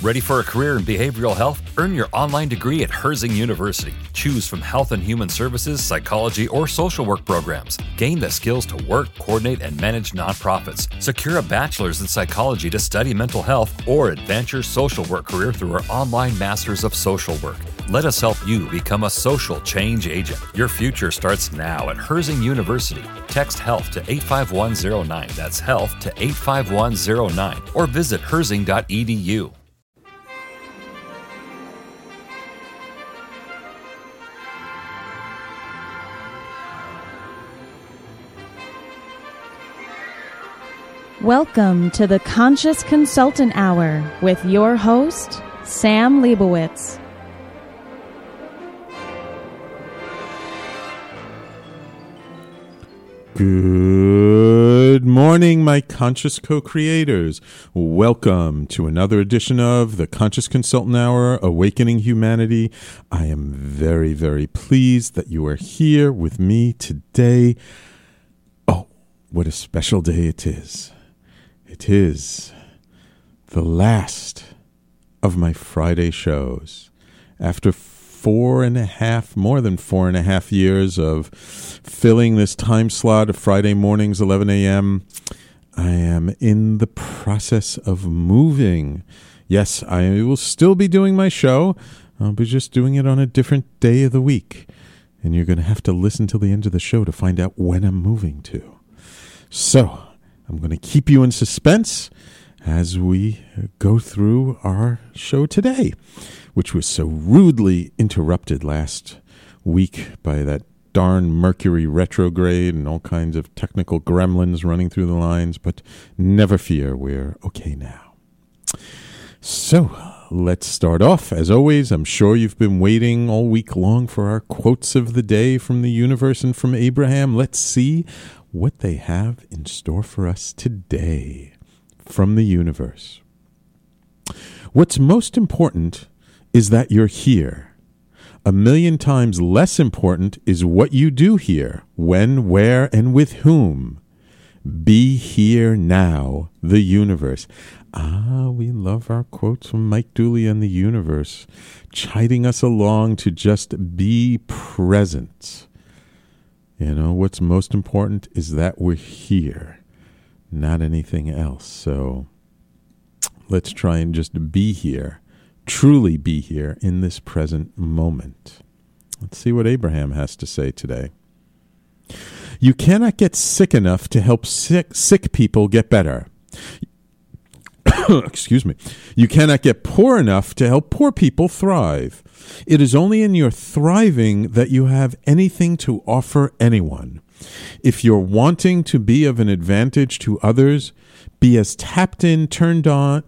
Ready for a career in behavioral health? Earn your online degree at Herzing University. Choose from health and human services, psychology, or social work programs. Gain the skills to work, coordinate, and manage nonprofits. Secure a bachelor's in psychology to study mental health, or advance your social work career through our online Masters of Social Work. Let us help you become a social change agent. Your future starts now at Herzing University. Text HEALTH to 85109. That's HEALTH to 85109. Or visit herzing.edu. Welcome to the Conscious Consultant Hour with your host, Sam Leibowitz. Good morning, my conscious co-creators. Welcome to another edition of the Conscious Consultant Hour, Awakening Humanity. I am very, very pleased that you are here with me today. Oh, what a special day it is. It is the last of my Friday shows. After more than 4.5 years of filling this time slot of Friday mornings, 11 a.m., I am in the process of moving. Yes, I will still be doing my show. I'll be just doing it on a different day of the week. And you're going to have to listen till the end of the show to find out when I'm moving to. So, I'm going to keep you in suspense as we go through our show today, which was so rudely interrupted last week by that darn Mercury retrograde and all kinds of technical gremlins running through the lines. But never fear, we're okay now. So, let's start off. As always, I'm sure you've been waiting all week long for our quotes of the day from the universe and from Abraham. Let's see what they have in store for us today from the universe. What's most important is that you're here. 1,000,000 times less important is what you do here, when, where, and with whom. Be here now, the universe. We love our quotes from Mike Dooley and the universe, chiding us along to just be present. You know, what's most important is that we're here, not anything else. So let's try and just be here, truly be here in this present moment. Let's see what Abraham has to say today. You cannot get sick enough to help sick people get better. Excuse me. You cannot get poor enough to help poor people thrive. It is only in your thriving that you have anything to offer anyone. If you're wanting to be of an advantage to others, be as tapped in, turned on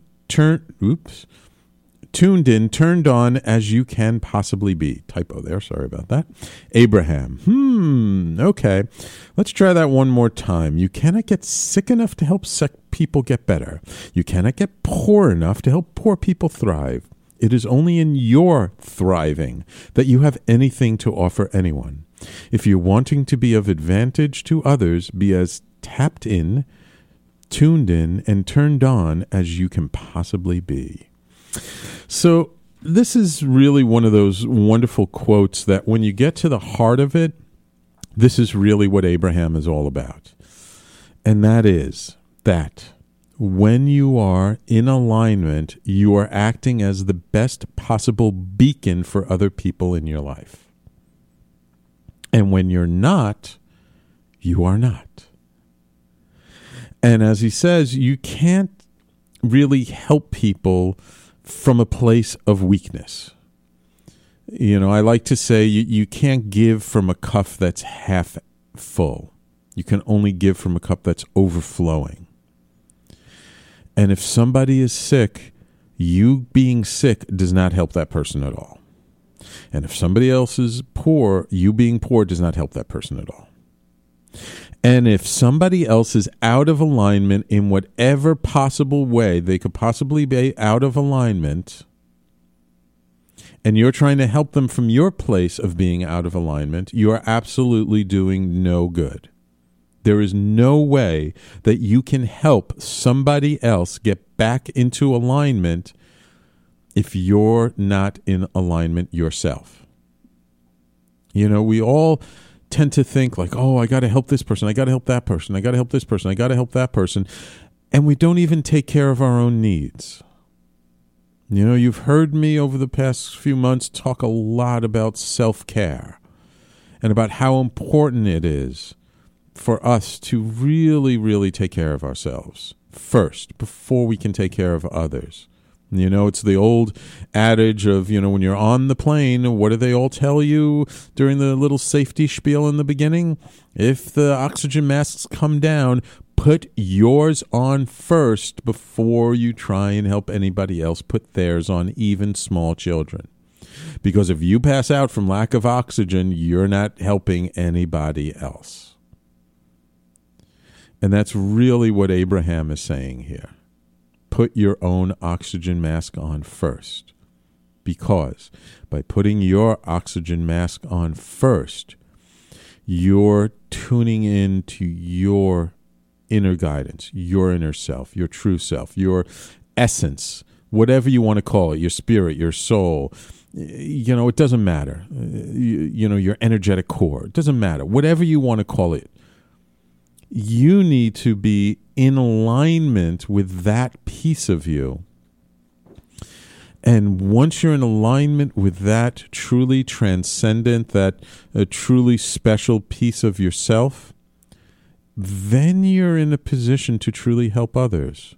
as you can possibly be. Typo there, sorry about that. Abraham. Okay. Let's try that one more time. You cannot get sick enough to help sick people get better. You cannot get poor enough to help poor people thrive. It is only in your thriving that you have anything to offer anyone. If you're wanting to be of advantage to others, be as tapped in, tuned in, and turned on as you can possibly be. So this is really one of those wonderful quotes that when you get to the heart of it, this is really what Abraham is all about. And that is that when you are in alignment, you are acting as the best possible beacon for other people in your life. And when you're not, you are not. And as he says, you can't really help people from a place of weakness. You know, I like to say you can't give from a cup that's half full. You can only give from a cup that's overflowing. And if somebody is sick, you being sick does not help that person at all. And if somebody else is poor, you being poor does not help that person at all. And if somebody else is out of alignment in whatever possible way they could possibly be out of alignment, and you're trying to help them from your place of being out of alignment, you are absolutely doing no good. There is no way that you can help somebody else get back into alignment if you're not in alignment yourself. You know, we all tend to think like, oh, I got to help this person. I got to help that person. I got to help this person. I got to help that person. And we don't even take care of our own needs. You know, you've heard me over the past few months talk a lot about self-care and about how important it is for us to really, really take care of ourselves first before we can take care of others. You know, it's the old adage of, you know, when you're on the plane, what do they all tell you during the little safety spiel in the beginning? If the oxygen masks come down, put yours on first before you try and help anybody else put theirs on, even small children. Because if you pass out from lack of oxygen, you're not helping anybody else. And that's really what Abraham is saying here. Put your own oxygen mask on first. Because by putting your oxygen mask on first, you're tuning into your inner guidance, your inner self, your true self, your essence, whatever you want to call it, your spirit, your soul. You know, it doesn't matter. You know, your energetic core. It doesn't matter. Whatever you want to call it. You need to be in alignment with that piece of you. And once you're in alignment with that truly transcendent, that truly special piece of yourself, then you're in a position to truly help others.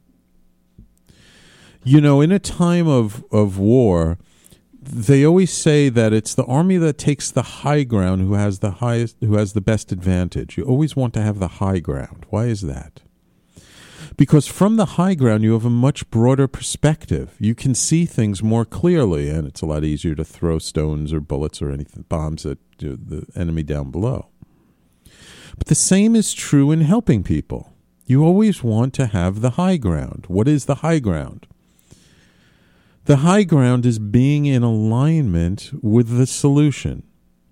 You know, in a time of war, they always say that it's the army that takes the high ground who has the best advantage. You always want to have the high ground. Why is that? Because from the high ground, you have a much broader perspective. You can see things more clearly, and it's a lot easier to throw stones or bullets or anything, bombs at the enemy down below. But the same is true in helping people. You always want to have the high ground. What is the high ground? The high ground is being in alignment with the solution.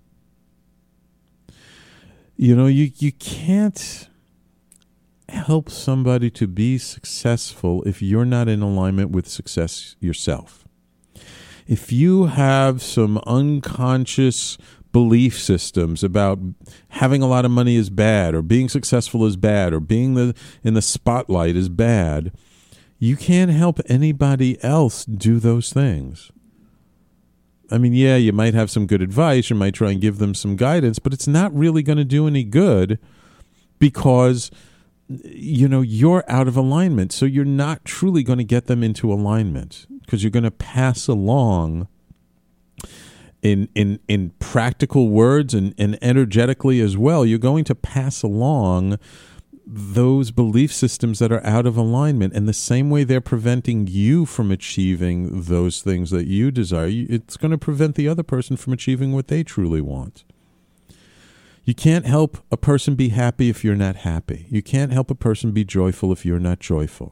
You know, you can't help somebody to be successful if you're not in alignment with success yourself. If you have some unconscious belief systems about having a lot of money is bad, or being successful is bad, or being in the spotlight is bad, you can't help anybody else do those things. I mean, yeah, you might have some good advice, you might try and give them some guidance, but it's not really going to do any good because, you know, you're out of alignment. So you're not truly going to get them into alignment because you're going to pass along in practical words and energetically as well. You're going to pass along those belief systems that are out of alignment, and the same way they're preventing you from achieving those things that you desire, it's going to prevent the other person from achieving what they truly want. You can't help a person be happy if you're not happy. You can't help a person be joyful if you're not joyful.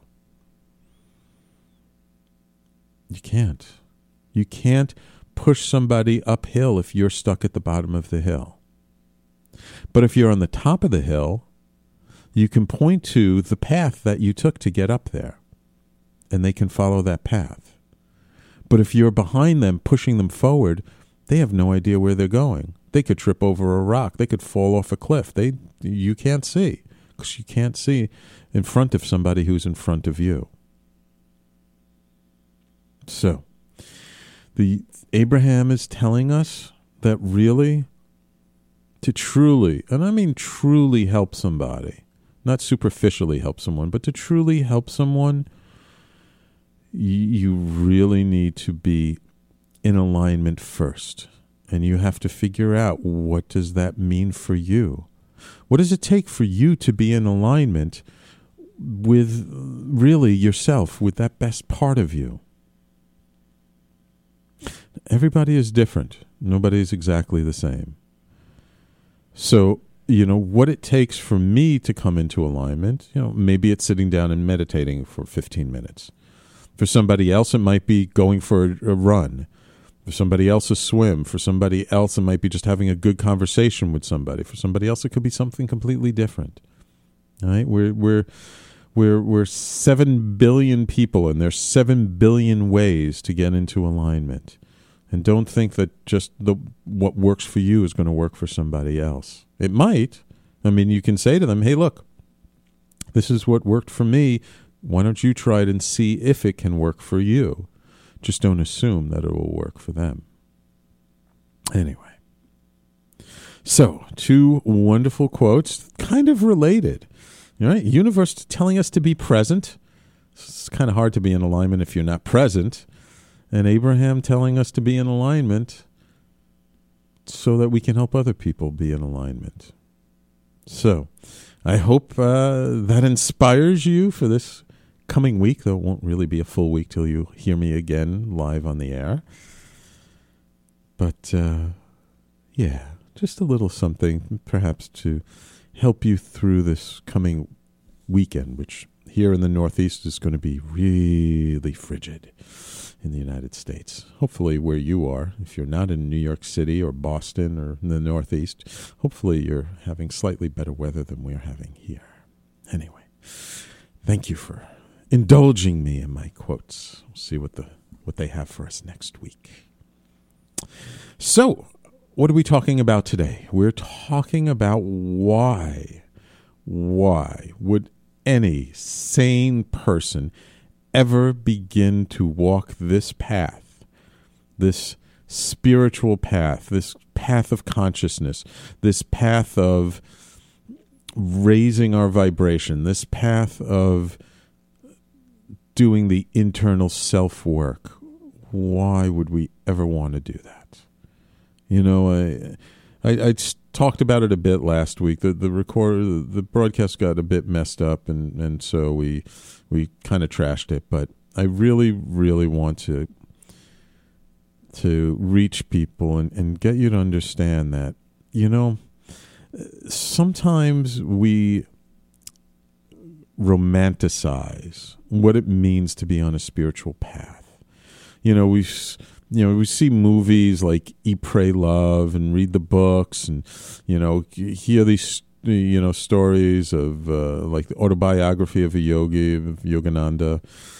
You can't. You can't push somebody uphill if you're stuck at the bottom of the hill. But if you're on the top of the hill, you can point to the path that you took to get up there, and they can follow that path. But if you're behind them, pushing them forward, they have no idea where they're going. They could trip over a rock. They could fall off a cliff. You can't see, because you can't see in front of somebody who's in front of you. So, Abraham is telling us that really, to truly, and I mean truly help somebody, not superficially help someone, but to truly help someone, you really need to be in alignment first. And you have to figure out, what does that mean for you? What does it take for you to be in alignment with really yourself, with that best part of you? Everybody is different. Nobody is exactly the same. So, you know, what it takes for me to come into alignment, you know, maybe it's sitting down and meditating for 15 minutes. For somebody else, it might be going for a run. For somebody else, a swim. For somebody else, it might be just having a good conversation with somebody. For somebody else, it could be something completely different. All right? We're We're 7 billion people, and there's 7 billion ways to get into alignment. And don't think that just what works for you is going to work for somebody else. It might. I mean, you can say to them, hey, look, this is what worked for me. Why don't you try it and see if it can work for you? Just don't assume that it will work for them. Anyway. So, 2 wonderful quotes, kind of related. Right? Universe telling us to be present. It's kind of hard to be in alignment if you're not present. And Abraham telling us to be in alignment so that we can help other people be in alignment. So, I hope that inspires you for this coming week, though it won't really be a full week till you hear me again live on the air. But, yeah, just a little something perhaps to help you through this coming weekend, which here in the Northeast is going to be really frigid in the United States. Hopefully where you are, if you're not in New York City or Boston or in the Northeast, hopefully you're having slightly better weather than we're having here. Anyway, thank you for indulging me in my quotes. We'll see what they have for us next week. So, what are we talking about today? We're talking about why would any sane person ever begin to walk this path, this spiritual path, this path of consciousness, this path of raising our vibration, this path of doing the internal self-work? Why would we ever want to do that? You know, I talked about it a bit last week. The broadcast got a bit messed up, and so we kind of trashed it. But I really, really want to reach people and get you to understand that, you know, sometimes we romanticize what it means to be on a spiritual path. You know, we see movies like Eat, Pray, Love, and read the books, and, you know, hear these, you know, stories of like the autobiography of a yogi, of Yogananda,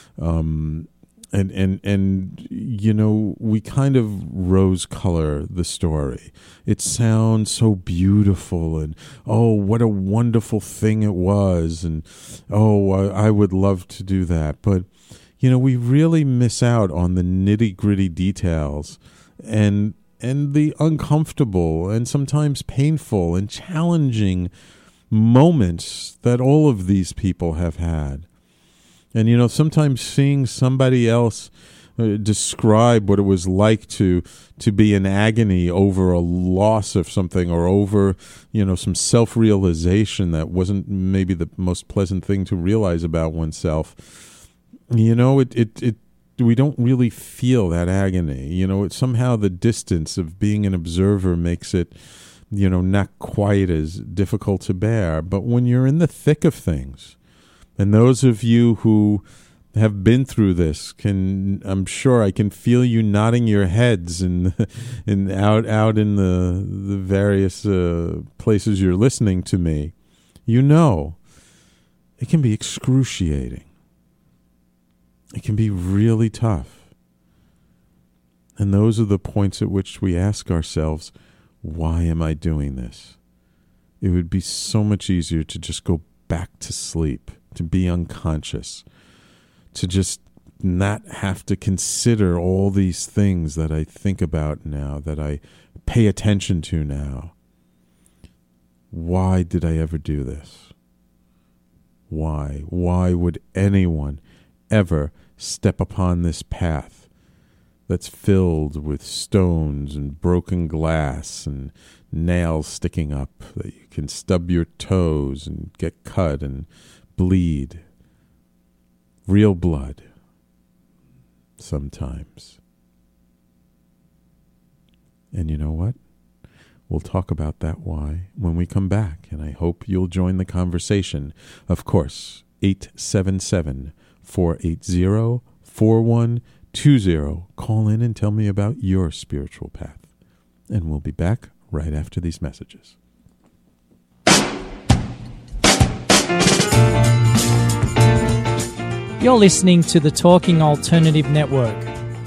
and you know, we kind of rose color the story. It sounds so beautiful, and oh, what a wonderful thing it was, and oh, I would love to do that, but you know, we really miss out on the nitty-gritty details and the uncomfortable and sometimes painful and challenging moments that all of these people have had. And, you know, sometimes seeing somebody else describe what it was like to be in agony over a loss of something, or over, you know, some self-realization that wasn't maybe the most pleasant thing to realize about oneself. You know, we don't really feel that agony. You know, somehow the distance of being an observer makes it, you know, not quite as difficult to bear. But when you're in the thick of things, and those of you who have been through this I'm sure I can feel you nodding your heads and out in the various places you're listening to me. You know, it can be excruciating. It can be really tough. And those are the points at which we ask ourselves, why am I doing this? It would be so much easier to just go back to sleep, to be unconscious, to just not have to consider all these things that I think about now, that I pay attention to now. Why did I ever do this? Why? Why would anyone ever step upon this path that's filled with stones and broken glass and nails sticking up that you can stub your toes and get cut and bleed? Real blood sometimes. And you know what? We'll talk about that why when we come back, and I hope you'll join the conversation. Of course, 877-480-4120. Call in and tell me about your spiritual path. And we'll be back right after these messages. You're listening to the Talking Alternative Network.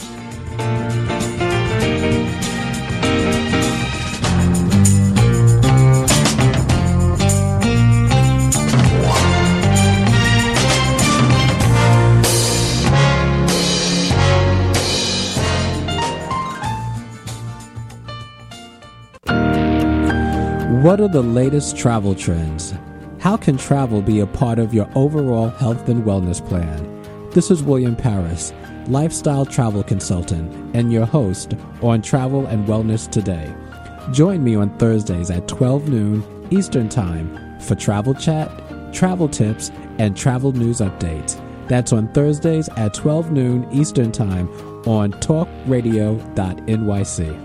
What are the latest travel trends? How can travel be a part of your overall health and wellness plan? This is William Paris, lifestyle travel consultant, and your host on Travel and Wellness Today. Join me on Thursdays at 12 noon Eastern Time for travel chat, travel tips, and travel news updates. That's on Thursdays at 12 noon Eastern Time on talkradio.nyc.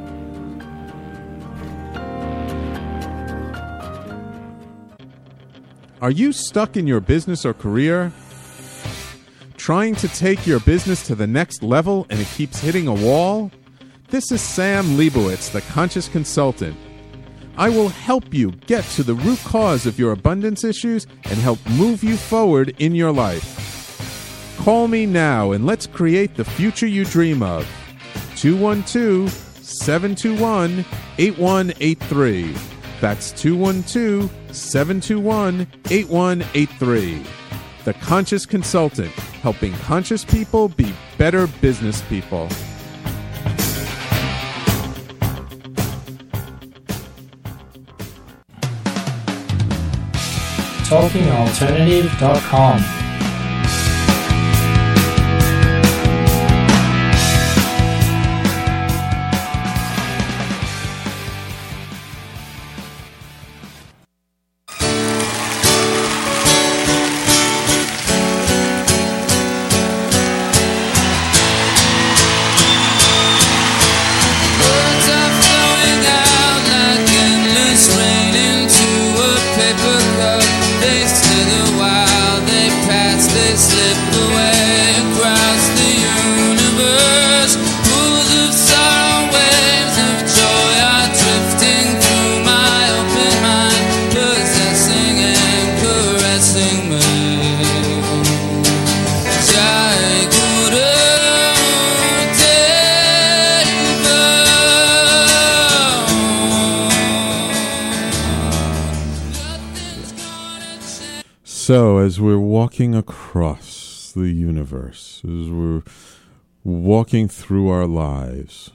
Are you stuck in your business or career? Trying to take your business to the next level and it keeps hitting a wall? This is Sam Leibowitz, the Conscious Consultant. I will help you get to the root cause of your abundance issues and help move you forward in your life. Call me now and let's create the future you dream of. 212-721-8183. That's 212-721-8183. The Conscious Consultant, helping conscious people be better business people. TalkingAlternative.com. So, as we're walking across the universe, as we're walking through our lives,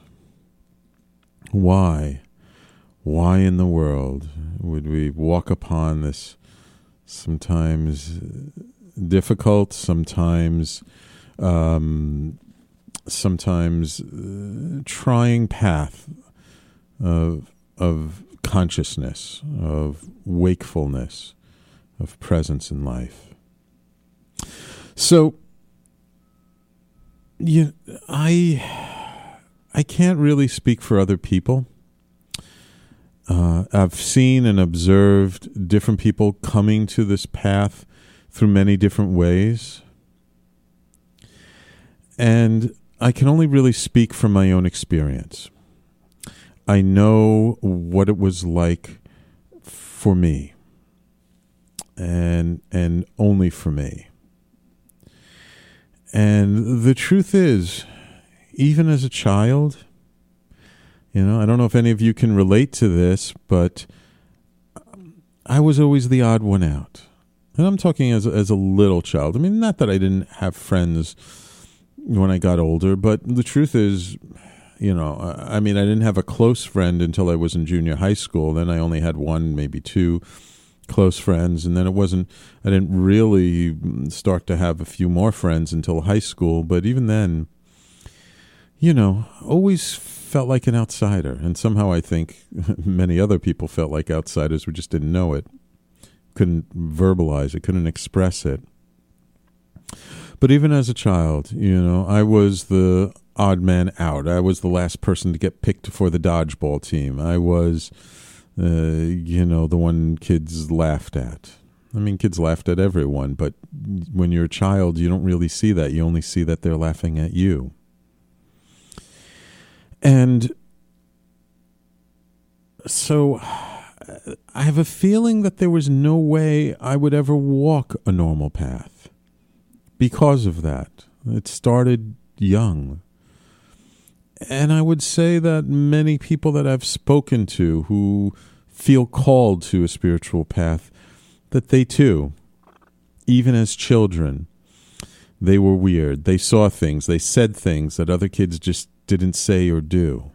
why in the world would we walk upon this sometimes difficult, sometimes trying path of consciousness, of wakefulness, of presence in life? So, I can't really speak for other people. I've seen and observed different people coming to this path through many different ways. And I can only really speak from my own experience. I know what it was like for me. And only for me. And the truth is, even as a child, I don't know if any of you can relate to this, but I was always the odd one out. And I'm talking as a little child. I mean, not that I didn't have friends when I got older, but the truth is, I didn't have a close friend until I was in junior high school. Then I only had one, maybe two close friends, and then I didn't really start to have a few more friends until high school. But even then, always felt like an outsider, and somehow I think many other people felt like outsiders. We just didn't know it, couldn't verbalize it, couldn't express it. But even as a child, I was the odd man out. I was the last person to get picked for the dodgeball team. I was the one kids laughed at. I mean, kids laughed at everyone, but when you're a child, you don't really see that. You only see that they're laughing at you. And so I have a feeling that there was no way I would ever walk a normal path. because of that. It started young. And I would say that many people that I've spoken to who feel called to a spiritual path, that they too, even as children, they were weird. They saw things, they said things that other kids just didn't say or do.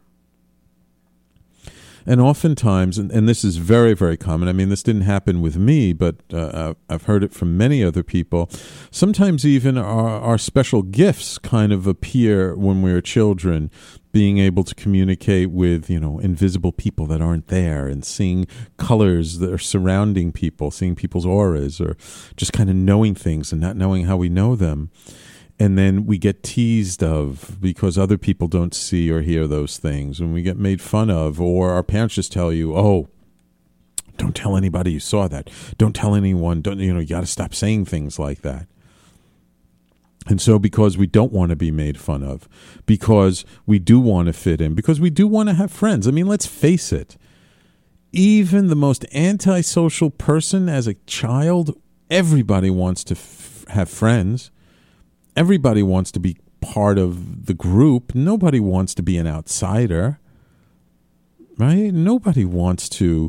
And oftentimes, and this is very, very common, I mean, this didn't happen with me, but I've heard it from many other people. Sometimes even our special gifts kind of appear when we're children, being able to communicate with, invisible people that aren't there, and seeing colors that are surrounding people, seeing people's auras, or just kind of knowing things and not knowing how we know them. And then we get teased of because other people don't see or hear those things, and we get made fun of, or our parents just tell you, oh, don't tell anybody you saw that. Don't tell anyone. You got to stop saying things like that. And so because we don't want to be made fun of, because we do want to fit in, because we do want to have friends. I mean, let's face it. Even the most antisocial person as a child, everybody wants to have friends. Everybody wants to be part of the group. Nobody wants to be an outsider, right? Nobody wants to,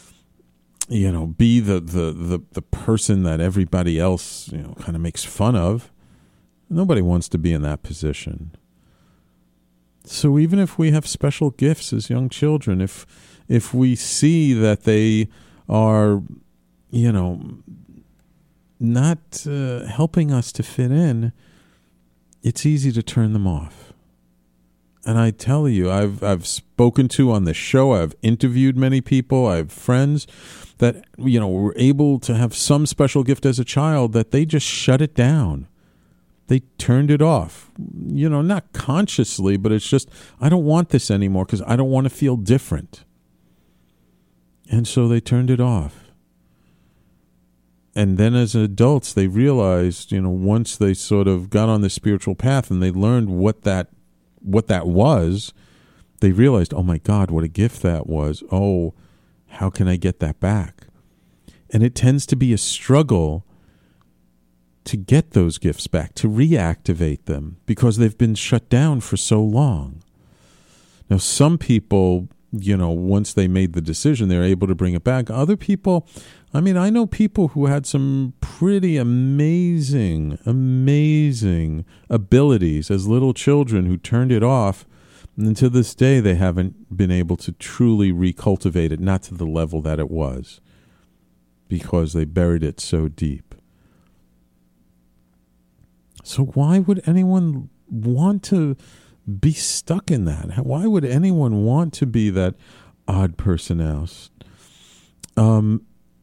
be the person that everybody else, kind of makes fun of. Nobody wants to be in that position. So even if we have special gifts as young children, if we see that they are, not helping us to fit in, it's easy to turn them off. And I tell you, I've spoken to on the show, I've interviewed many people, I have friends that, were able to have some special gift as a child that they just shut it down. They turned it off, not consciously, but it's just, I don't want this anymore because I don't want to feel different. And so they turned it off. And then as adults, they realized, once they sort of got on the spiritual path and they learned what that was, they realized, oh my God, what a gift that was. Oh, how can I get that back? And it tends to be a struggle to get those gifts back, to reactivate them, because they've been shut down for so long. Now, some people, once they made the decision, they're able to bring it back. Other people, I know people who had some pretty amazing abilities as little children who turned it off, and to this day they haven't been able to truly recultivate it, not to the level that it was, because they buried it so deep. So why would anyone want to be stuck in that? Why would anyone want to be that odd person out? And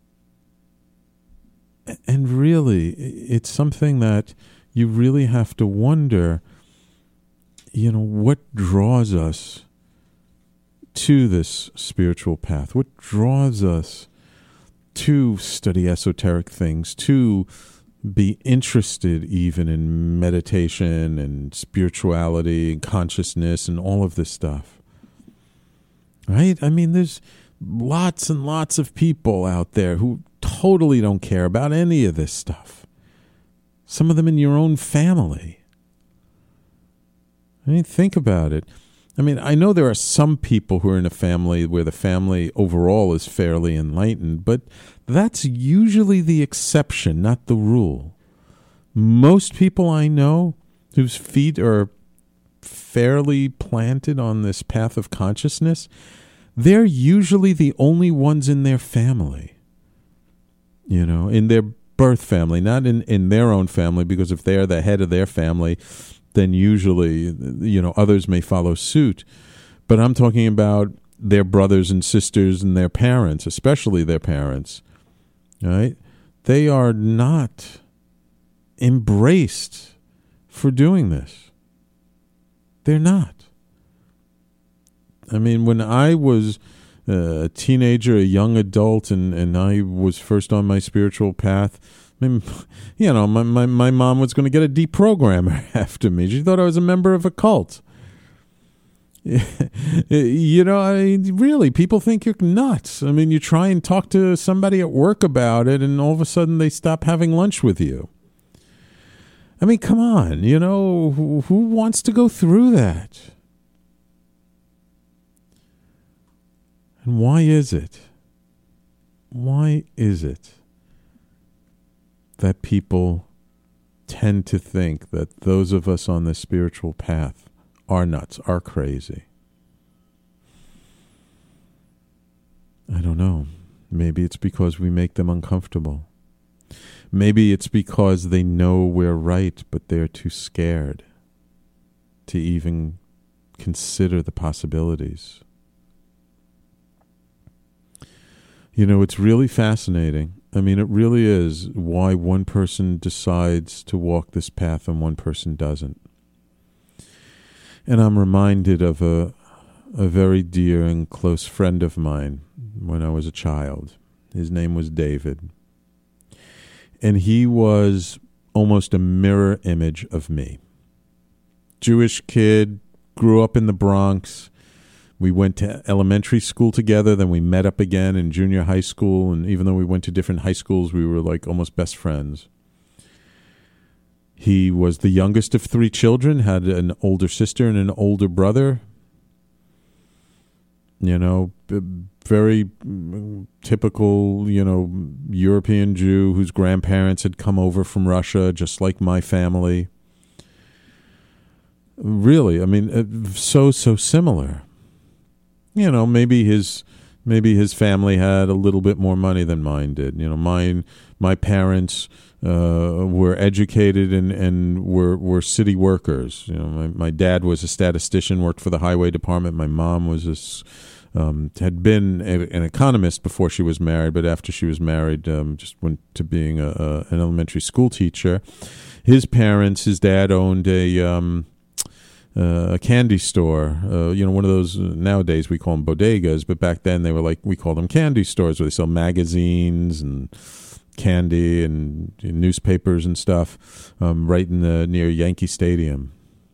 really, it's something that you really have to wonder, what draws us to this spiritual path? What draws us to study esoteric things, to be interested even in meditation and spirituality and consciousness and all of this stuff, right? There's lots and lots of people out there who totally don't care about any of this stuff. Some of them in your own family. Think about it. I know there are some people who are in a family where the family overall is fairly enlightened, but that's usually the exception, not the rule. Most people I know whose feet are fairly planted on this path of consciousness, they're usually the only ones in their family, in their birth family, not in their own family, because if they're the head of their family, then usually, others may follow suit. But I'm talking about their brothers and sisters and their parents, especially their parents, right? They are not embraced for doing this. They're not. When I was a teenager, a young adult, and I was first on my spiritual path, my mom was going to get a deprogrammer after me. She thought I was a member of a cult. Really, people think you're nuts. You try and talk to somebody at work about it, and all of a sudden they stop having lunch with you. I mean, come on, who wants to go through that? And why is it? Why is it that people tend to think that those of us on the spiritual path are nuts, are crazy? I don't know. Maybe it's because we make them uncomfortable. Maybe it's because they know we're right, but they're too scared to even consider the possibilities. It's really fascinating. I mean, it really is why one person decides to walk this path and one person doesn't. And I'm reminded of a very dear and close friend of mine when I was a child. His name was David. And he was almost a mirror image of me. Jewish kid, grew up in the Bronx. We went to elementary school together, then we met up again in junior high school, and even though we went to different high schools, we were like almost best friends. He was the youngest of 3 children, had an older sister and an older brother. Very typical, European Jew whose grandparents had come over from Russia, just like my family. Really, I mean, so similar. Maybe his family had a little bit more money than mine did. My parents were educated and were city workers. My dad was a statistician, worked for the highway department. My mom was had been an economist before she was married, but after she was married, just went to being an elementary school teacher. His dad owned a candy store, one of those, nowadays we call them bodegas, but back then we called them candy stores, where they sell magazines and candy and newspapers and stuff, right near Yankee Stadium.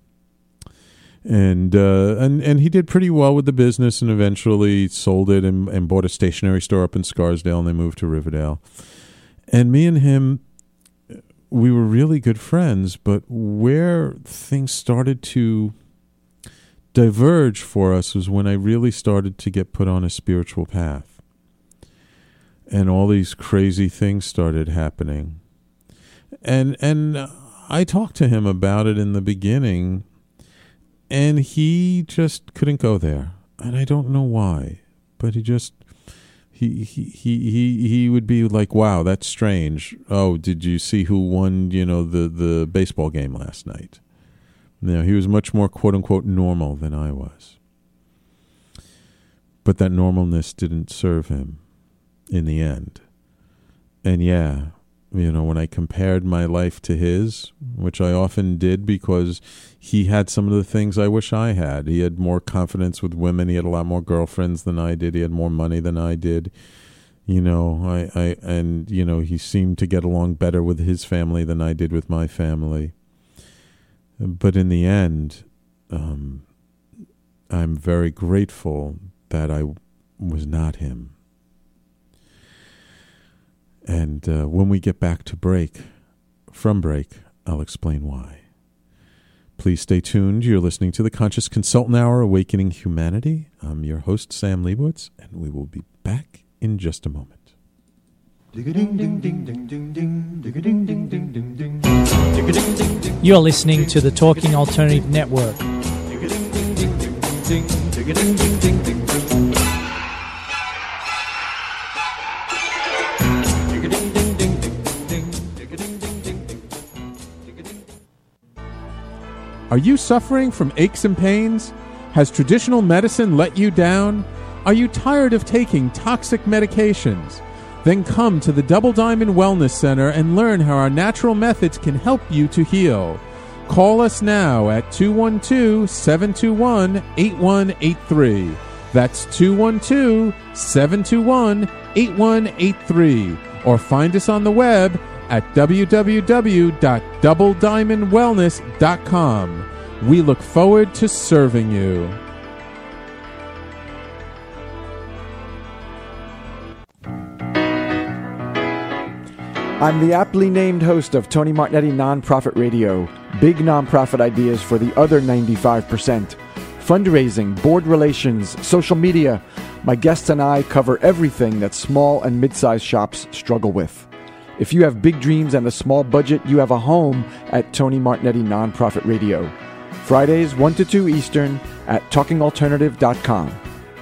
And he did pretty well with the business, and eventually sold it and bought a stationery store up in Scarsdale, and they moved to Riverdale. And me and him, we were really good friends, but where things started to diverge for us was when I really started to get put on a spiritual path. And all these crazy things started happening. And I talked to him about it in the beginning, and he just couldn't go there. And I don't know why, but he would be like, wow, that's strange. Oh, did you see who won, the baseball game last night? He was much more quote unquote normal than I was. But that normalness didn't serve him in the end. And when I compared my life to his, which I often did because he had some of the things I wish I had. He had more confidence with women. He had a lot more girlfriends than I did. He had more money than I did. He seemed to get along better with his family than I did with my family. But in the end, I'm very grateful that I was not him. And when we get back to break, I'll explain why. Please stay tuned. You're listening to the Conscious Consultant Hour, Awakening Humanity. I'm your host, Sam Leibowitz, and we will be back in just a moment. You're listening to the Talking Alternative Network. Are you suffering from aches and pains? Has traditional medicine let you down? Are you tired of taking toxic medications? Then come to the Double Diamond Wellness Center and learn how our natural methods can help you to heal. Call us now at 212-721-8183. That's 212-721-8183. Or find us on the web at www.doublediamondwellness.com. We look forward to serving you. I'm the aptly named host of Tony Martignetti Nonprofit Radio. Big nonprofit ideas for the other 95%. Fundraising, board relations, social media. My guests and I cover everything that small and mid-sized shops struggle with. If you have big dreams and a small budget, you have a home at Tony Martignetti Nonprofit Radio. Fridays 1 to 2 Eastern at talkingalternative.com.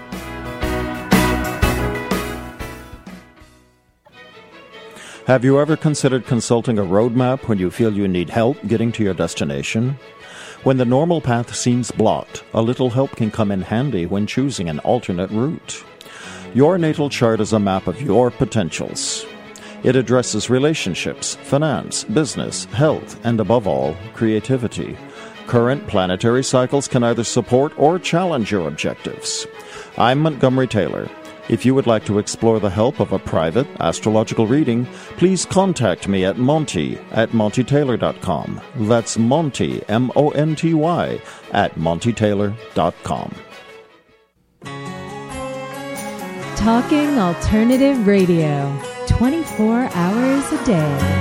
Have you ever considered consulting a roadmap when you feel you need help getting to your destination? When the normal path seems blocked, a little help can come in handy when choosing an alternate route. Your natal chart is a map of your potentials. It addresses relationships, finance, business, health, and above all, creativity. Current planetary cycles can either support or challenge your objectives. I'm Montgomery Taylor. If you would like to explore the help of a private astrological reading, please contact me at monty@montytaylor.com. That's Monty, M-O-N-T-Y, @montytaylor.com. Talking Alternative Radio, 24 hours a day.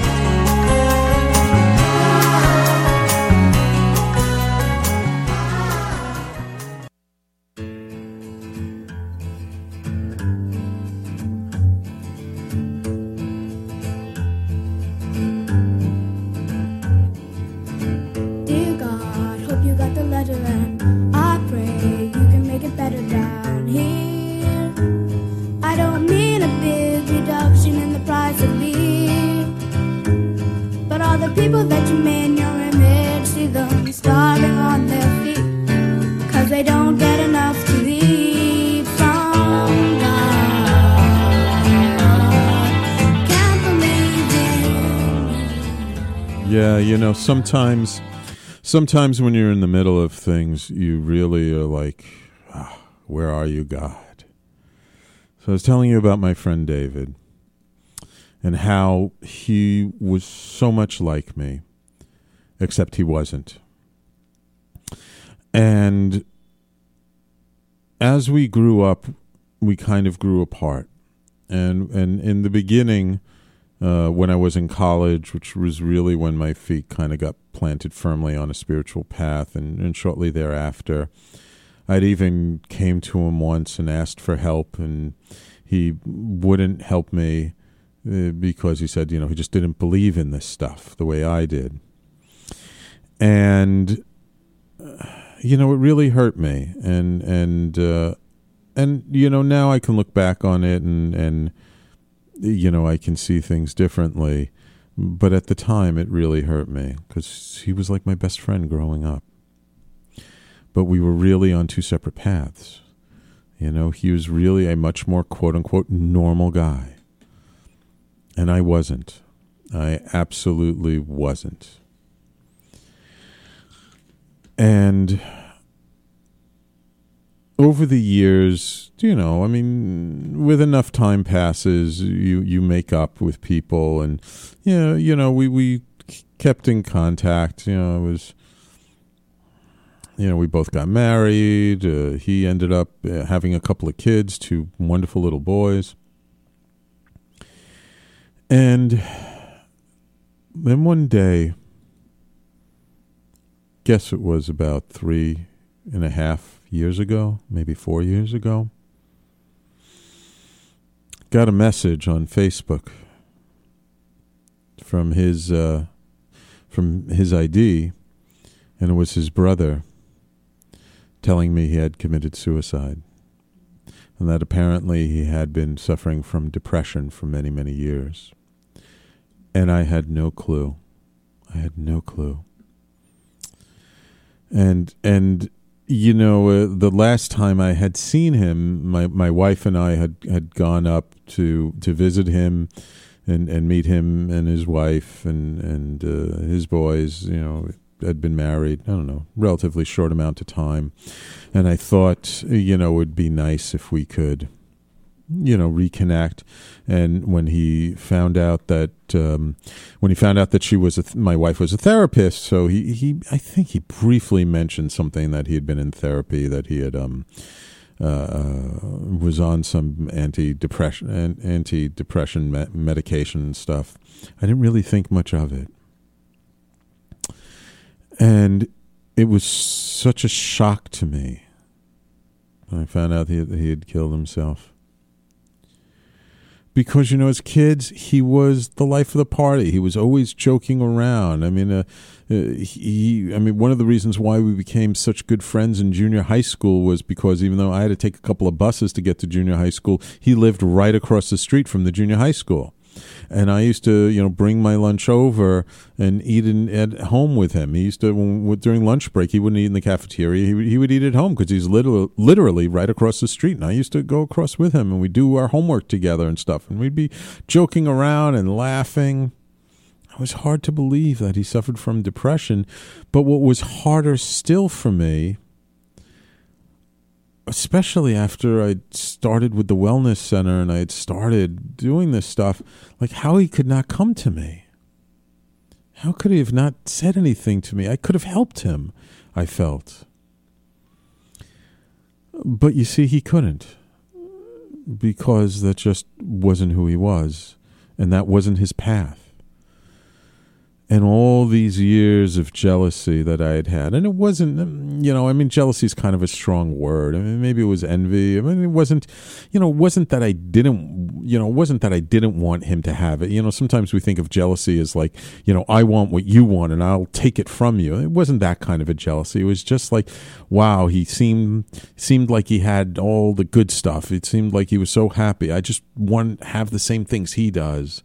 Yeah, you know, sometimes when you're in the middle of things, you really are like, where are you, God? So I was telling you about my friend David and how he was so much like me, except he wasn't. And as we grew up, we kind of grew apart. And in the beginning, when I was in college, which was really when my feet kind of got planted firmly on a spiritual path, and shortly thereafter, I'd even came to him once and asked for help, and he wouldn't help me because he said, you know, he just didn't believe in this stuff the way I did. And, you know, it really hurt me. And you know, now I can look back on it and you know, I can see things differently. But at the time, it really hurt me because he was like my best friend growing up. But we were really on two separate paths. You know, he was really a much more quote-unquote normal guy. And I wasn't. I absolutely wasn't. And over the years, you know, I mean, with enough time passes, you make up with people, and you know, we kept in contact. You know, it was, you know, we both got married. He ended up having a couple of kids, 2 wonderful little boys, and then one day, guess it was about 3.5 years ago, maybe 4 years ago, got a message on Facebook from his ID, and it was his brother telling me he had committed suicide, and that apparently he had been suffering from depression for many, many years. And I had no clue. And you know, the last time I had seen him, my wife and I had gone up to visit him and meet him and his wife and his boys. You know, had been married, I don't know, relatively short amount of time. And I thought, you know, it would be nice if we could, you know, reconnect. And when he found out that she was my wife was a therapist, so he I think he briefly mentioned something that he had been in therapy, that he had was on some antidepressant medication and stuff. I didn't really think much of it. And it was such a shock to me when I found out he had killed himself. Because, as kids, he was the life of the party. He was always joking around. I mean, one of the reasons why we became such good friends in junior high school was because even though I had to take a couple of buses to get to junior high school, he lived right across the street from the junior high school. And I used to, bring my lunch over and eat at home with him. He used to, during lunch break, he wouldn't eat in the cafeteria. He would eat at home because he's literally right across the street. And I used to go across with him, and we'd do our homework together and stuff. And we'd be joking around and laughing. It was hard to believe that he suffered from depression. But what was harder still for me, especially after I started with the wellness center and I had started doing this stuff, like how he could not come to me. How could he have not said anything to me? I could have helped him, I felt. But you see, he couldn't, because that just wasn't who he was, and that wasn't his path. And all these years of jealousy that I had had, and it wasn't, jealousy is kind of a strong word. I mean, maybe it was envy. I mean, it wasn't that I didn't want him to have it. Sometimes we think of jealousy as like, I want what you want and I'll take it from you. It wasn't that kind of a jealousy. It was just like, wow, he seemed like he had all the good stuff. It seemed like he was so happy. I just want to have the same things he does.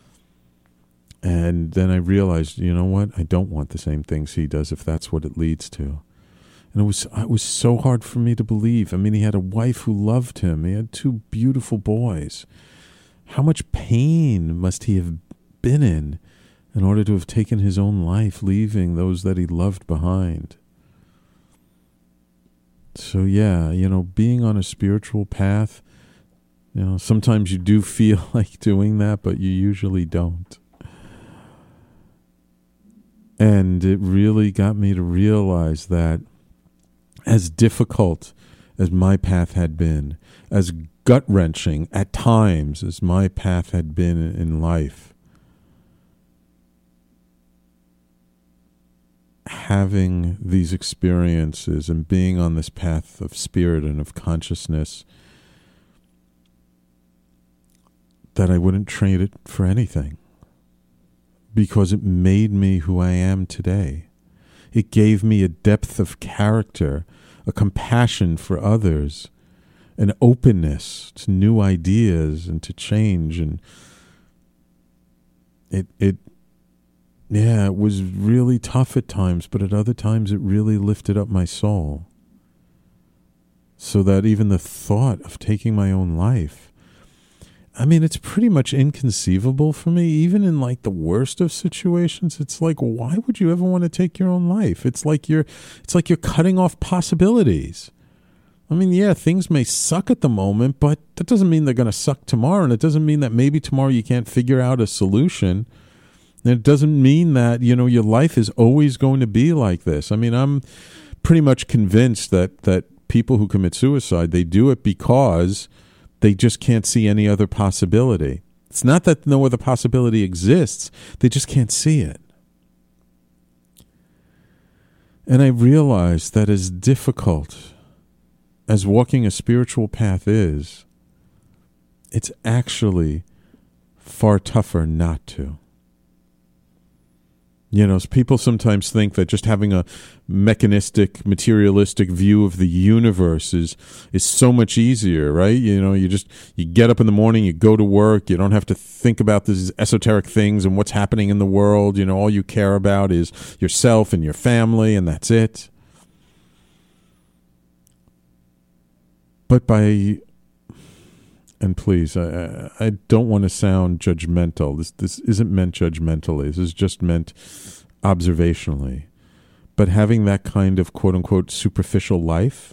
And then I realized, you know what? I don't want the same things he does if that's what it leads to. And it was so hard for me to believe. I mean, he had a wife who loved him. He had 2 beautiful boys. How much pain must he have been in order to have taken his own life, leaving those that he loved behind? So yeah, being on a spiritual path, sometimes you do feel like doing that, but you usually don't. And it really got me to realize that as difficult as my path had been, as gut-wrenching at times as my path had been in life, having these experiences and being on this path of spirit and of consciousness, that I wouldn't trade it for anything. Because it made me who I am today. It gave me a depth of character, a compassion for others, an openness to new ideas and to change. And it was really tough at times, but at other times it really lifted up my soul. So that even the thought of taking my own life, I mean, it's pretty much inconceivable for me, even in like the worst of situations. It's like, why would you ever want to take your own life? It's like you're cutting off possibilities. I mean, yeah, things may suck at the moment, but that doesn't mean they're going to suck tomorrow. And it doesn't mean that maybe tomorrow you can't figure out a solution. And it doesn't mean that, your life is always going to be like this. I mean, I'm pretty much convinced that people who commit suicide, they do it because they just can't see any other possibility. It's not that no other possibility exists. They just can't see it. And I realized that as difficult as walking a spiritual path is, it's actually far tougher not to. People sometimes think that just having a mechanistic, materialistic view of the universe is so much easier, right? You get up in the morning, you go to work, you don't have to think about these esoteric things and what's happening in the world. All you care about is yourself and your family, and that's it. But and please, I don't want to sound judgmental. This isn't meant judgmentally. This is just meant observationally. But having that kind of quote-unquote superficial life,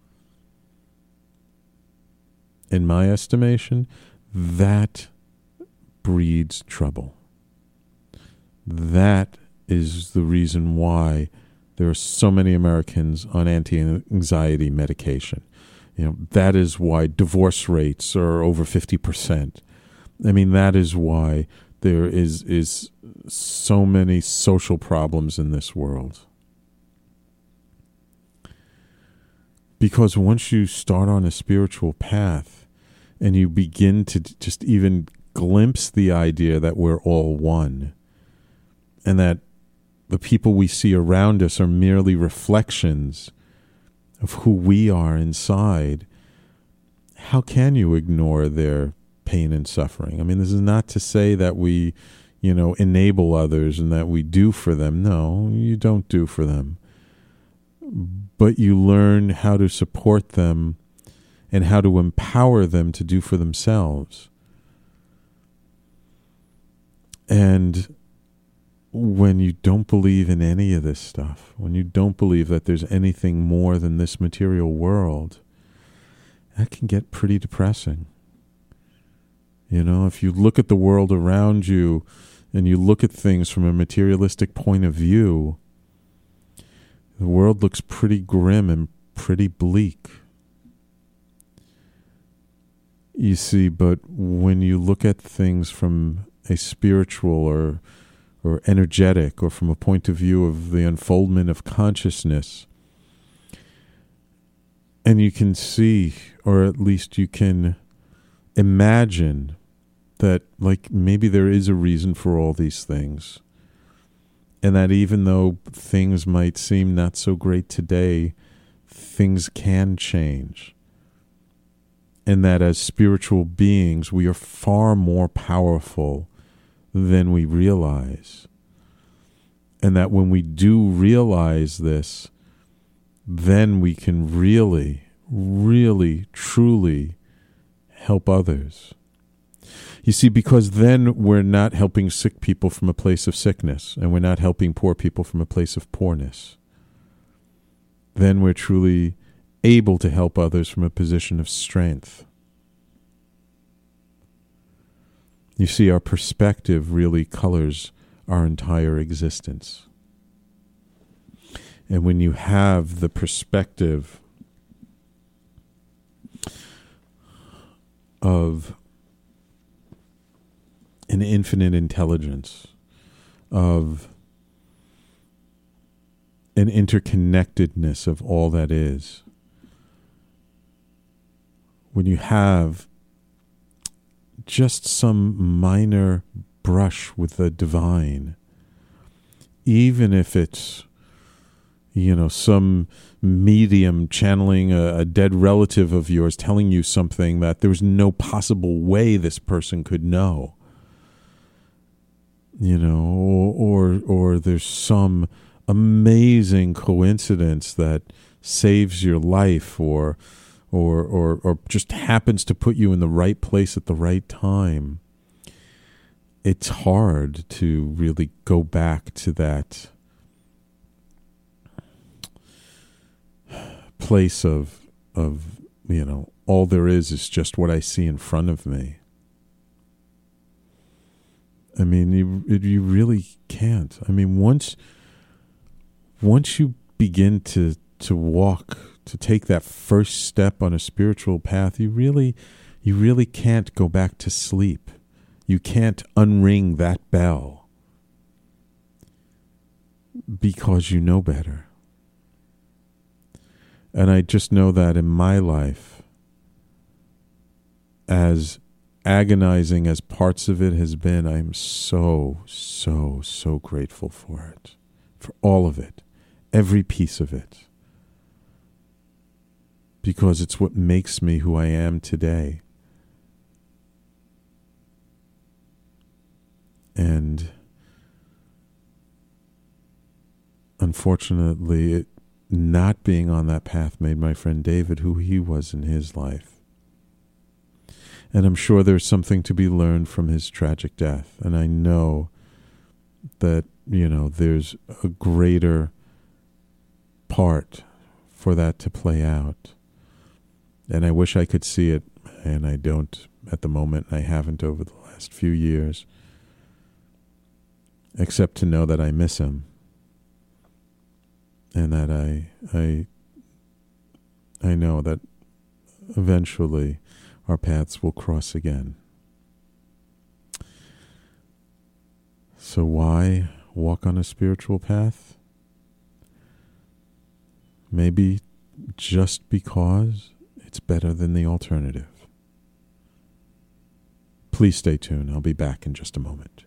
in my estimation, that breeds trouble. That is the reason why there are so many Americans on anti-anxiety medication. That is why divorce rates are over 50%. I mean, that is why there is so many social problems in this world. Because once you start on a spiritual path and you begin to just even glimpse the idea that we're all one and that the people we see around us are merely reflections of who we are inside, how can you ignore their pain and suffering? I mean, this is not to say that we, enable others and that we do for them. No, you don't do for them. But you learn how to support them and how to empower them to do for themselves. And when you don't believe in any of this stuff, when you don't believe that there's anything more than this material world, that can get pretty depressing. If you look at the world around you and you look at things from a materialistic point of view, the world looks pretty grim and pretty bleak. You see, but when you look at things from a spiritual or energetic, or from a point of view of the unfoldment of consciousness, and you can see, or at least you can imagine that, like, maybe there is a reason for all these things. And that even though things might seem not so great today, things can change. And that as spiritual beings, we are far more powerful than we realize. And that when we do realize this, then we can really, really, truly help others. You see, because then we're not helping sick people from a place of sickness, and we're not helping poor people from a place of poorness. Then we're truly able to help others from a position of strength. You see, our perspective really colors our entire existence. And when you have the perspective of an infinite intelligence, of an interconnectedness of all that is, when you have just some minor brush with the divine, even if it's, some medium channeling a dead relative of yours telling you something that there was no possible way this person could know, or there's some amazing coincidence that saves your life, or just happens to put you in the right place at the right time. It's hard to really go back to that place of all there is just what I see in front of me. I mean, you really can't. I mean, once you begin to walk, to take that first step on a spiritual path, you really can't go back to sleep. You can't unring that bell because you know better. And I just know that in my life, as agonizing as parts of it has been, I'm so, so, so grateful for it, for all of it, every piece of it, because it's what makes me who I am today. And unfortunately, not being on that path made my friend David who he was in his life. And I'm sure there's something to be learned from his tragic death. And I know that, there's a greater part for that to play out. And I wish I could see it, and I don't at the moment. I haven't over the last few years, except to know that I miss him. And that I know that eventually our paths will cross again. So why walk on a spiritual path? Maybe just because it's better than the alternative. Please stay tuned. I'll be back in just a moment.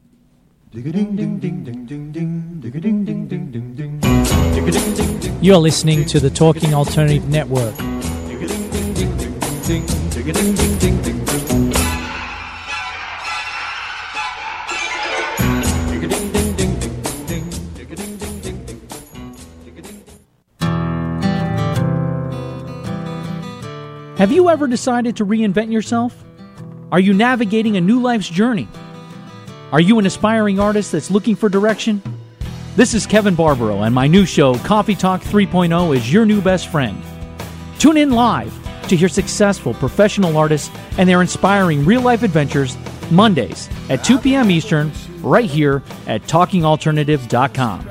You're listening to the Talking Alternative Network. Have you ever decided to reinvent yourself? Are you navigating a new life's journey? Are you an aspiring artist that's looking for direction? This is Kevin Barbaro, and my new show, Coffee Talk 3.0, is your new best friend. Tune in live to hear successful professional artists and their inspiring real-life adventures Mondays at 2 p.m. Eastern, right here at TalkingAlternatives.com.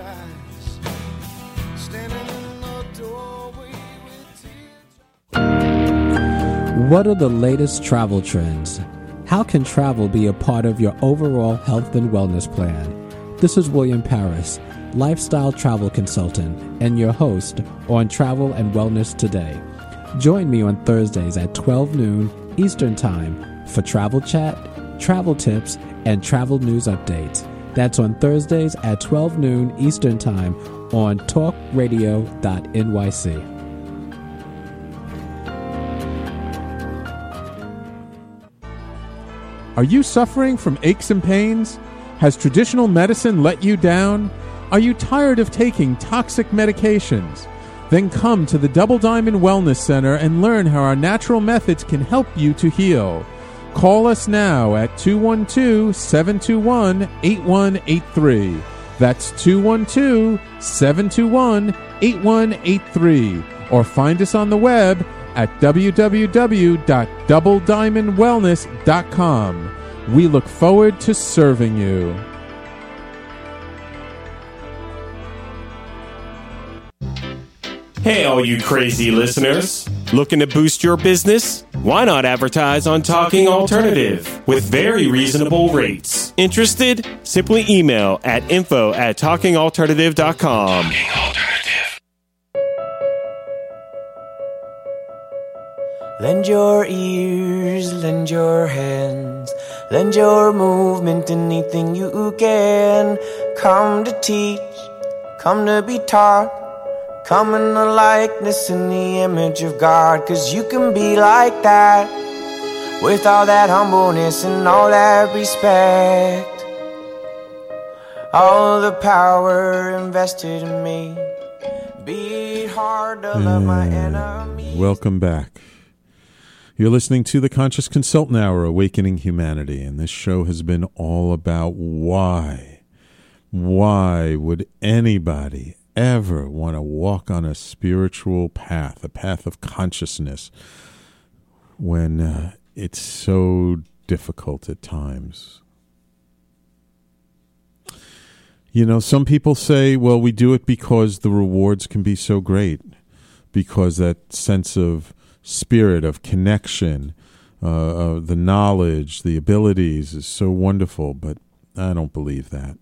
What are the latest travel trends? How can travel be a part of your overall health and wellness plan? This is William Paris, lifestyle travel consultant, and your host on Travel and Wellness Today. Join me on Thursdays at 12 noon Eastern Time for travel chat, travel tips, and travel news updates. That's on Thursdays at 12 noon Eastern Time on talkradio.nyc. Are you suffering from aches and pains? Has traditional medicine let you down? Are you tired of taking toxic medications? Then come to the Double Diamond Wellness Center and learn how our natural methods can help you to heal. Call us now at 212-721-8183. That's 212-721-8183. Or find us on the web at www.doublediamondwellness.com. We look forward to serving you. Hey, all you crazy listeners. Looking to boost your business? Why not advertise on Talking Alternative with very reasonable rates? Interested? Simply email at info@talkingalternative.com. Talking Alternative. Lend your ears, lend your hands, lend your movement, anything you can. Come to teach, come to be taught, come in the likeness and the image of God. 'Cause you can be like that, with all that humbleness and all that respect. All the power invested in me, be it hard to love my enemies. Welcome back. You're listening to the Conscious Consultant Hour, Awakening Humanity, and this show has been all about why. Why would anybody ever want to walk on a spiritual path, a path of consciousness, when it's so difficult at times? You know, some people say, well, we do it because the rewards can be so great, because that sense of spirit, of connection, the knowledge, the abilities is so wonderful, but I don't believe that.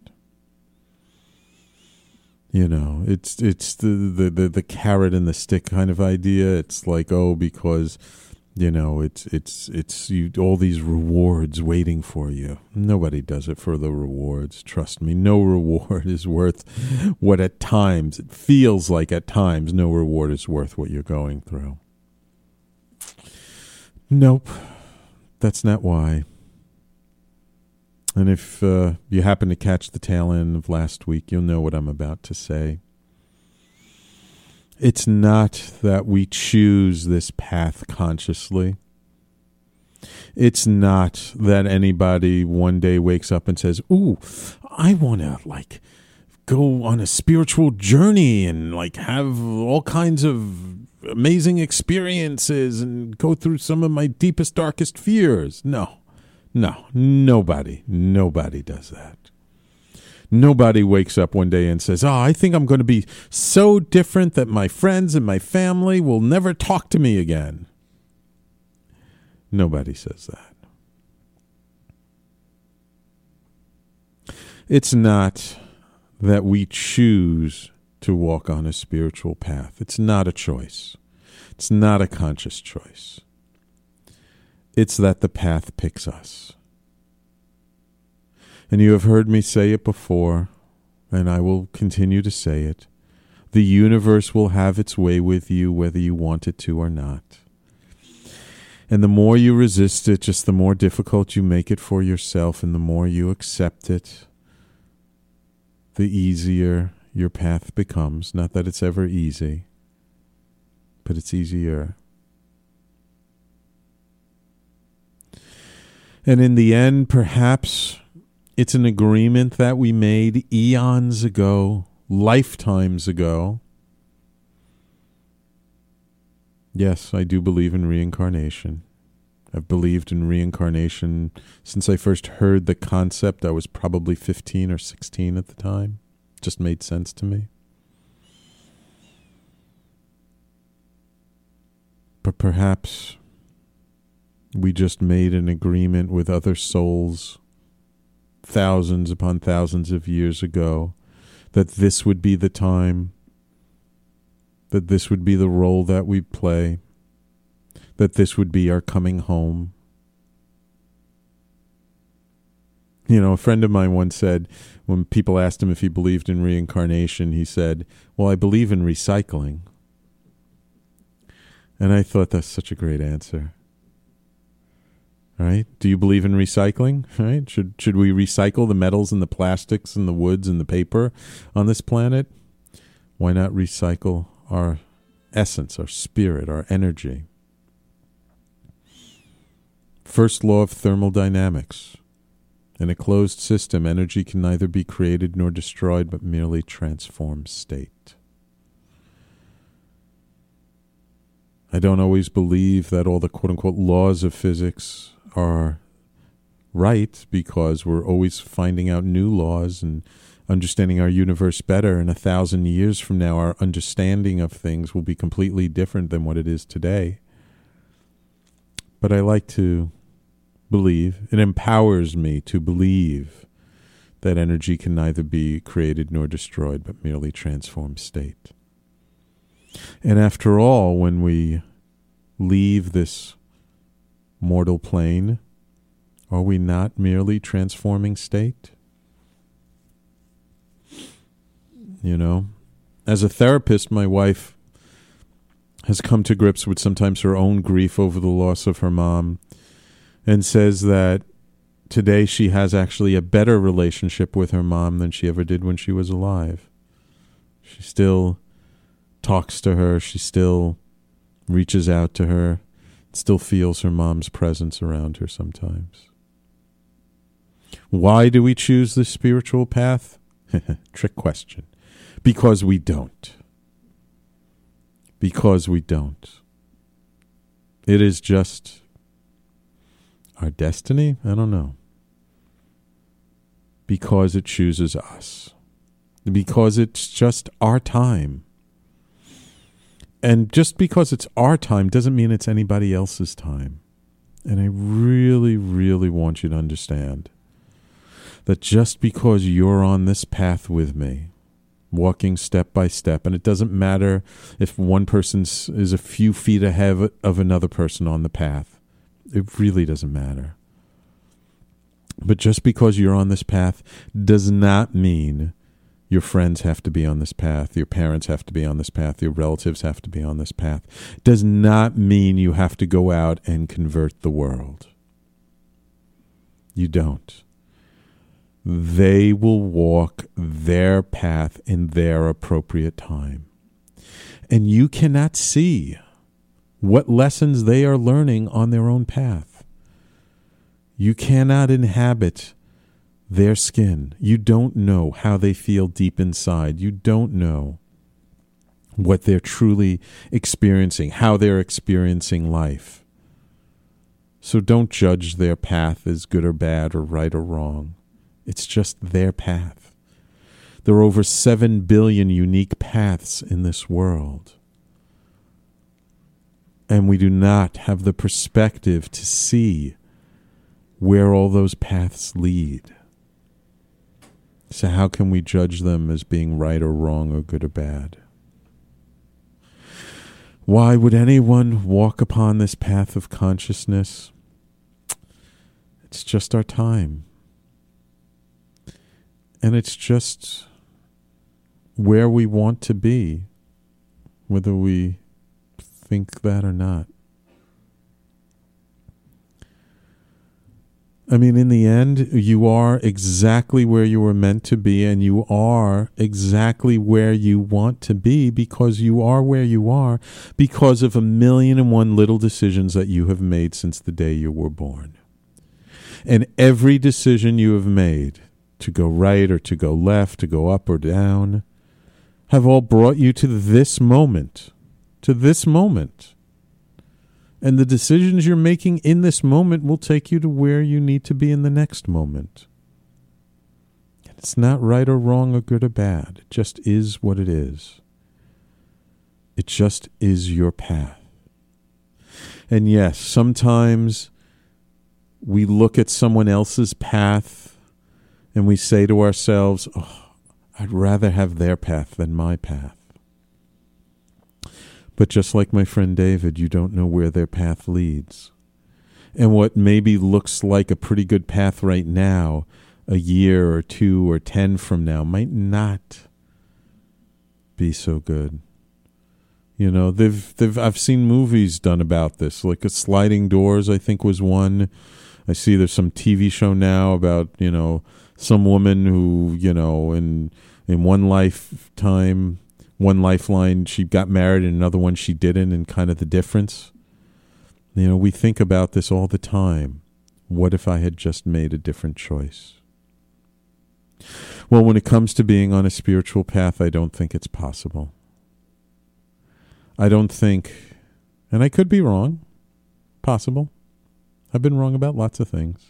You know, it's the carrot and the stick kind of idea. It's like, oh, because, you know, it's you, all these rewards waiting for you. Nobody does it for the rewards. Trust me, no reward is worth what at times, it feels like at times, no reward is worth what you're going through. Nope, that's not why. And if you happen to catch the tail end of last week, you'll know what I'm about to say. It's not that we choose this path consciously. It's not that anybody one day wakes up and says, ooh, I want to go on a spiritual journey and have all kinds of amazing experiences and go through some of my deepest, darkest fears. No, nobody does that. Nobody wakes up one day and says, I think I'm going to be so different that my friends and my family will never talk to me again. Nobody says that. It's not that we choose to walk on a spiritual path. It's not a choice. It's not a conscious choice. It's that the path picks us. And you have heard me say it before, and I will continue to say it. The universe will have its way with you whether you want it to or not. And the more you resist it, just the more difficult you make it for yourself, and the more you accept it, the easier your path becomes. Not that it's ever easy, but it's easier. And in the end, perhaps it's an agreement that we made eons ago, lifetimes ago. Yes, I do believe in reincarnation. I've believed in reincarnation since I first heard the concept. I was probably 15 or 16 at the time. It just made sense to me. But perhaps we just made an agreement with other souls thousands upon thousands of years ago that this would be the time, that this would be the role that we play, that this would be our coming home. You know, a friend of mine once said, when people asked him if he believed in reincarnation, he said, well, I believe in recycling. And I thought that's such a great answer. Right? Do you believe in recycling? Right? Should we recycle the metals and the plastics and the woods and the paper on this planet? Why not recycle our essence, our spirit, our energy? First law of thermodynamics. In a closed system, energy can neither be created nor destroyed, but merely transforms state. I don't always believe that all the quote-unquote laws of physics are right, because we're always finding out new laws and understanding our universe better. And 1,000 years from now, our understanding of things will be completely different than what it is today. But I like to believe, it empowers me to believe that energy can neither be created nor destroyed, but merely transforms state. And after all, when we leave this mortal plane, are we not merely transforming state? You know, as a therapist, my wife has come to grips with sometimes her own grief over the loss of her mom, and says that today she has actually a better relationship with her mom than she ever did when she was alive. She still talks to her, she still reaches out to her, still feels her mom's presence around her sometimes. Why do we choose the spiritual path? Trick question. Because we don't. Because we don't. It is just our destiny? I don't know. Because it chooses us. Because it's just our time. And just because it's our time doesn't mean it's anybody else's time. And I really, really want you to understand that just because you're on this path with me, walking step by step, and it doesn't matter if one person is a few feet ahead of another person on the path. It really doesn't matter. But just because you're on this path does not mean your friends have to be on this path, your parents have to be on this path, your relatives have to be on this path. Does not mean you have to go out and convert the world. You don't. They will walk their path in their appropriate time. And you cannot see what lessons they are learning on their own path. You cannot inhabit their skin. You don't know how they feel deep inside. You don't know what they're truly experiencing, how they're experiencing life. So don't judge their path as good or bad or right or wrong. It's just their path. There are over 7 billion unique paths in this world. And we do not have the perspective to see where all those paths lead. So how can we judge them as being right or wrong or good or bad? Why would anyone walk upon this path of consciousness? It's just our time. And it's just where we want to be, whether we think that or not. I mean, in the end, you are exactly where you were meant to be, and you are exactly where you want to be because you are where you are because of 1,000,001 little decisions that you have made since the day you were born. And every decision you have made, to go right or to go left, to go up or down, have all brought you to this moment. To this moment. And the decisions you're making in this moment will take you to where you need to be in the next moment. It's not right or wrong or good or bad. It just is what it is. It just is your path. And yes, sometimes we look at someone else's path and we say to ourselves, oh, I'd rather have their path than my path. But just like my friend David, you don't know where their path leads. And what maybe looks like a pretty good path right now, a year or 2 or 10 from now, might not be so good. You know, I've seen movies done about this, like a Sliding Doors, I think was one. I see there's some TV show now about, you know, some woman who, you know, in one lifetime, one lifeline, she got married, and another one she didn't, and kind of the difference. You know, we think about this all the time. What if I had just made a different choice? Well, when it comes to being on a spiritual path, I don't think it's possible. I don't think, and I could be wrong, possible. I've been wrong about lots of things.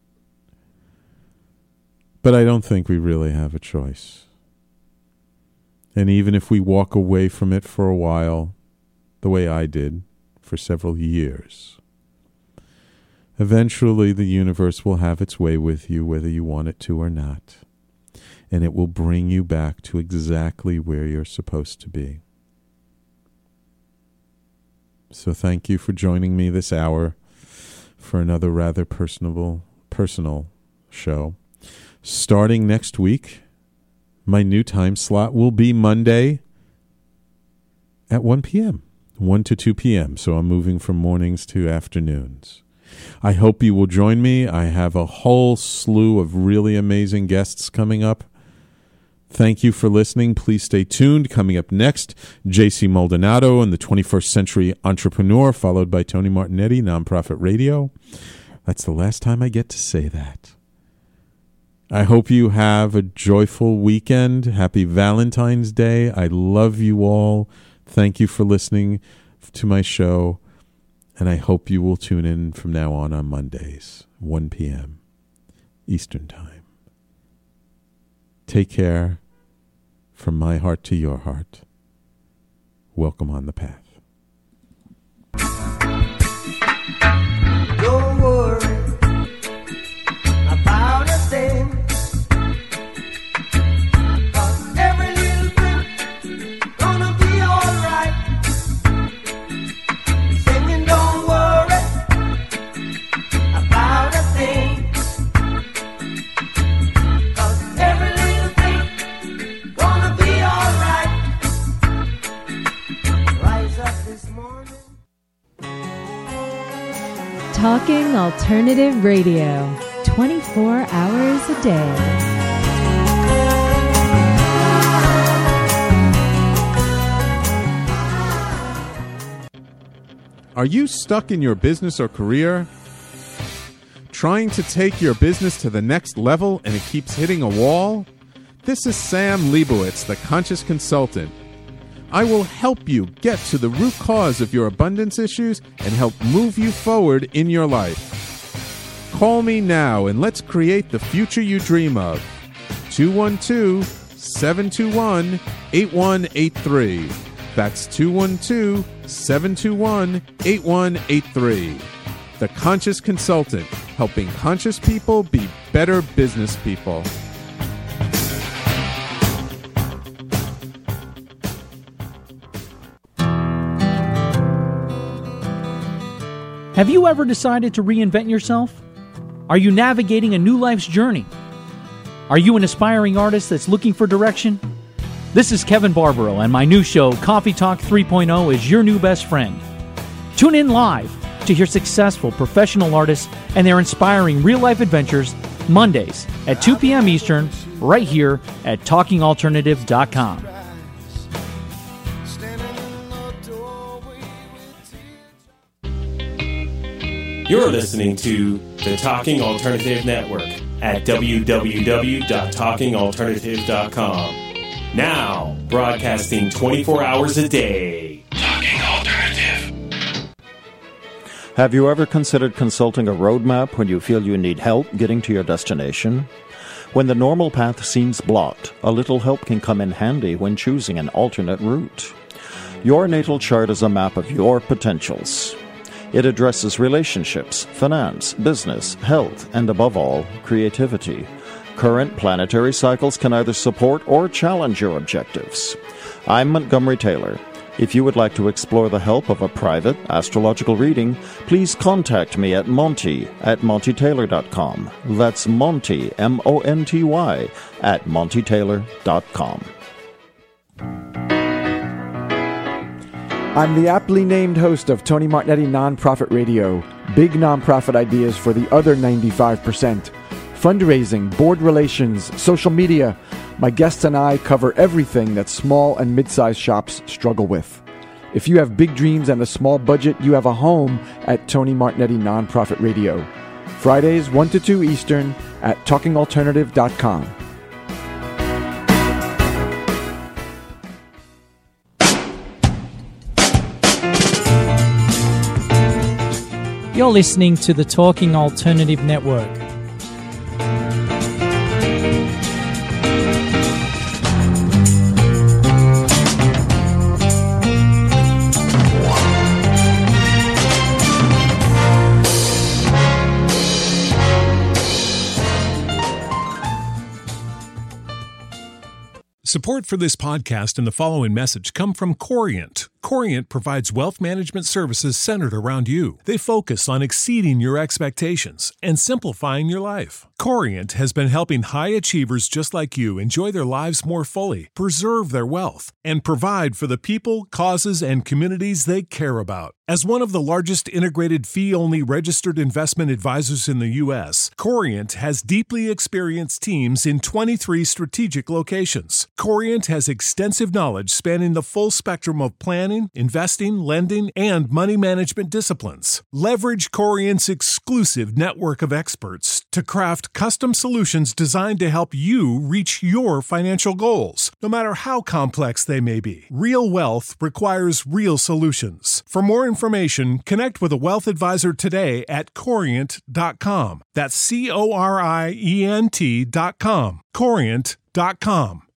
But I don't think we really have a choice. And even if we walk away from it for a while, the way I did for several years, eventually the universe will have its way with you, whether you want it to or not. And it will bring you back to exactly where you're supposed to be. So thank you for joining me this hour for another rather personal show. Starting next week, my new time slot will be Monday at 1 p.m., 1 to 2 p.m., so I'm moving from mornings to afternoons. I hope you will join me. I have a whole slew of really amazing guests coming up. Thank you for listening. Please stay tuned. Coming up next, J.C. Maldonado and the 21st Century Entrepreneur, followed by Tony Martignetti, Nonprofit Radio. That's the last time I get to say that. I hope you have a joyful weekend. Happy Valentine's Day. I love you all. Thank you for listening to my show. And I hope you will tune in from now on Mondays, 1 p.m. Eastern Time. Take care. From my heart to your heart. Welcome on the path. Don't worry about a thing. Talking Alternative Radio, 24 hours a day. Are you stuck in your business or career? Trying to take your business to the next level and it keeps hitting a wall? This is Sam Leibowitz, the Conscious Consultant. I will help you get to the root cause of your abundance issues and help move you forward in your life. Call me now and let's create the future you dream of. 212-721-8183. That's 212-721-8183. 721-8183. The Conscious Consultant, helping conscious people be better business people. Have you ever decided to reinvent yourself? Are you navigating a new life's journey? Are you an aspiring artist that's looking for direction? This is Kevin Barbaro, and my new show, Coffee Talk 3.0, is your new best friend. Tune in live to hear successful professional artists and their inspiring real-life adventures Mondays at 2 p.m. Eastern, right here at TalkingAlternative.com. You're listening to the Talking Alternative Network at www.talkingalternative.com. Now, broadcasting 24 hours a day. Talking Alternative. Have you ever considered consulting a roadmap when you feel you need help getting to your destination? When the normal path seems blocked, a little help can come in handy when choosing an alternate route. Your natal chart is a map of your potentials. It addresses relationships, finance, business, health, and above all, creativity. Current planetary cycles can either support or challenge your objectives. I'm Montgomery Taylor. If you would like to explore the help of a private astrological reading, please contact me at Monty at MontyTaylor.com. That's Monty, M-O-N-T-Y, at MontyTaylor.com. I'm the aptly named host of Tony Martignetti Nonprofit Radio, big nonprofit ideas for the other 95%. Fundraising, board relations, social media. My guests and I cover everything that small and mid-sized shops struggle with. If you have big dreams and a small budget, you have a home at Tony Martignetti Nonprofit Radio. Fridays 1 to 2 Eastern at TalkingAlternative.com. You're listening to the Talking Alternative Network. Support for this podcast and the following message come from Corient. Corient provides wealth management services centered around you. They focus on exceeding your expectations and simplifying your life. Corient has been helping high achievers just like you enjoy their lives more fully, preserve their wealth, and provide for the people, causes, and communities they care about. As one of the largest integrated fee-only registered investment advisors in the U.S., Corient has deeply experienced teams in 23 strategic locations. Corient has extensive knowledge spanning the full spectrum of planning, investing, lending, and money management disciplines. Leverage Corient's exclusive network of experts to craft custom solutions designed to help you reach your financial goals, no matter how complex they may be. Real wealth requires real solutions. For more information, connect with a wealth advisor today at Corient.com. That's Corient.com. Corient.com.